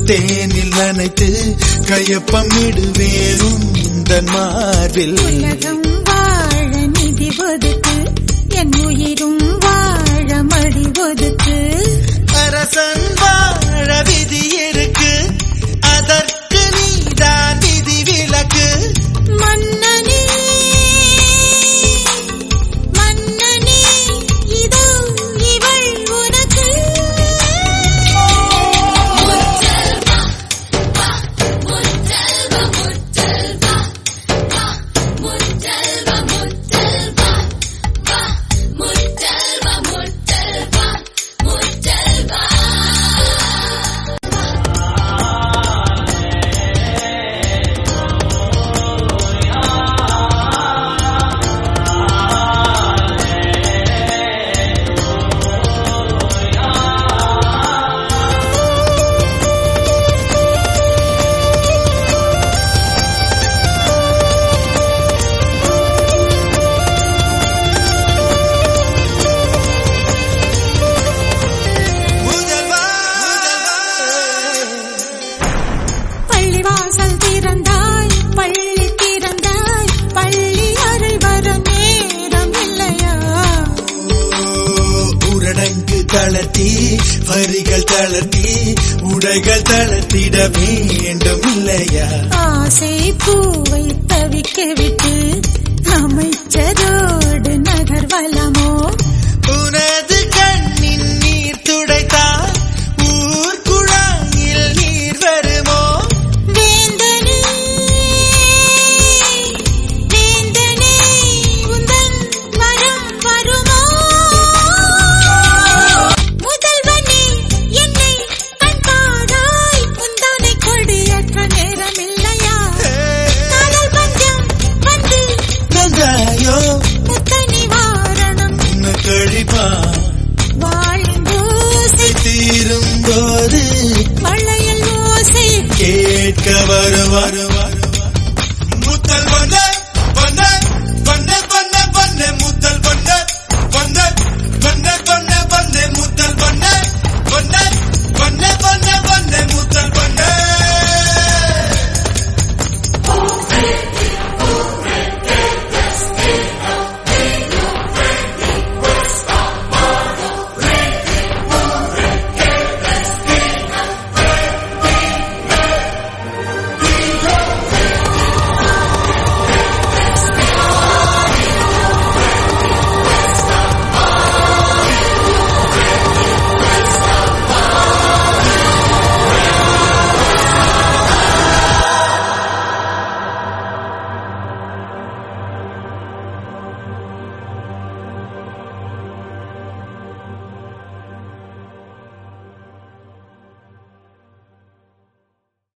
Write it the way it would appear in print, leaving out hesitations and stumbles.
தேனில் நனைத்து கையொப்பமிடுவேன் உந்தன் மார்பில். உலகம் வாழ நிதி ஒதுக்கு, என் உயிரும் வாழ மடி ஒதுக்கு. அரசன் வாழ விதி இருக்கு, அதற்கு நீதான் விதி விலக்கு. மன்னனே மன்னனே இதோ இவள் உனக்கு. பள்ளிவாசல் திறந்தாய், பள்ளி திறந்தாய், பள்ளி அறை வர நேரம் இல்லையா? ஊரடங்கு தளர்த்தி வரிகள் தளர்த்தி உடைகள் தளர்த்திட வேண்டும் இல்லையா? ஆசை பூவை தவிக்க விட்டு அமைச்சரோடு நகர்வலமோ? உனது கண்ணின் நீர் துடைத்தால் ஊர் குழாயில் நீர் வருமோ? வேந்தனே வேந்தனே உந்தன் வரம் வருமோ? முதல்வனே என்னை கண்பாராய், உந்தானை கொடியற்ற நேரம் இல்லையா? காதல் பஞ்சம் வந்து நந்தாயோ முத்த நிவாரணம் கழிப்பா வாழும் ஓசை தீரும் போது வளையல் ஓசை கேட்க வரும்